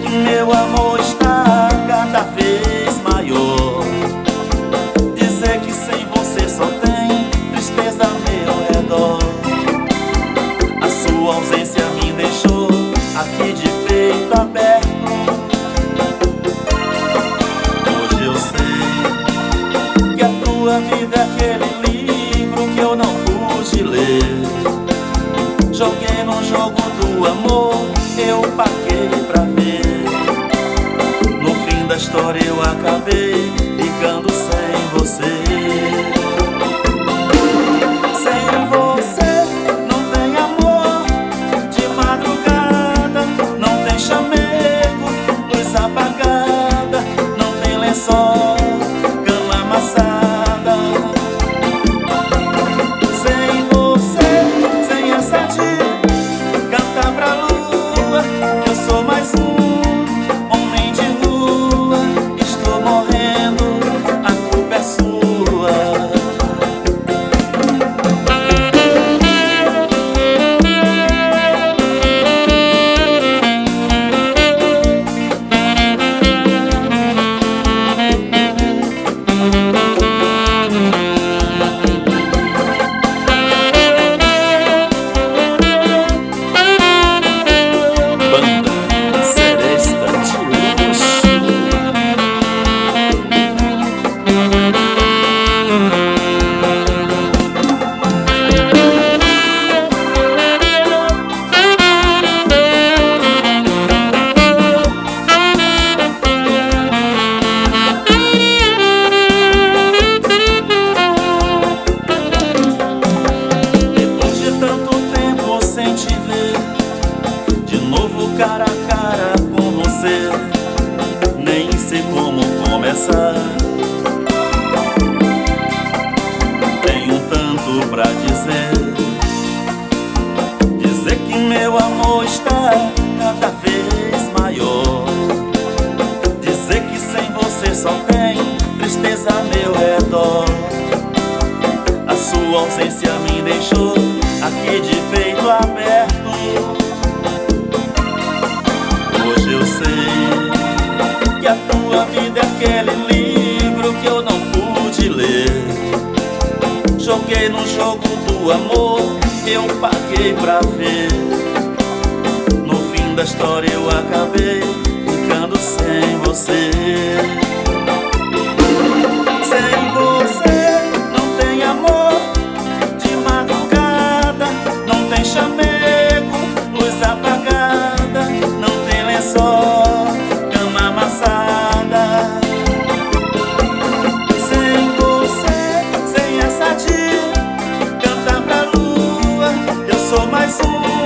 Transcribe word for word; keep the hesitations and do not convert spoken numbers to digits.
que meu amor está cada vez maior, dizer que sem você só tem tristeza ao meu redor. A sua ausência me deixou aqui de peito aberto. Hoje eu sei que a tua vida é aquele livro que eu não pude ler. Joguei no jogo do amor, eu paguei pra ver. No fim da história eu acabei ficando sem você. Sem você não tem amor de madrugada, não tem chamego, luz apagada, não tem lençol, cama amassada. Sem você, sem essa de cantar pra lua, eu sou mais um homem de rua. Estou morrendo, a culpa é sua. Cara a cara com você, nem sei como começar. Tenho tanto pra dizer, dizer que meu amor está cada vez maior, dizer que sem você só tem tristeza a meu redor. A sua ausência me deixou aqui de peito aberto. Hoje eu sei que a tua vida é aquele livro que eu não pude ler. Joguei no jogo do amor, eu paguei pra ver. No fim da história eu acabei ficando sem você. Sem você não tem amor de madrugada, não tem chamego, luz apagada, não tem lençol, cama amassada. Sem você, sem essa de cantar pra lua, eu sou mais um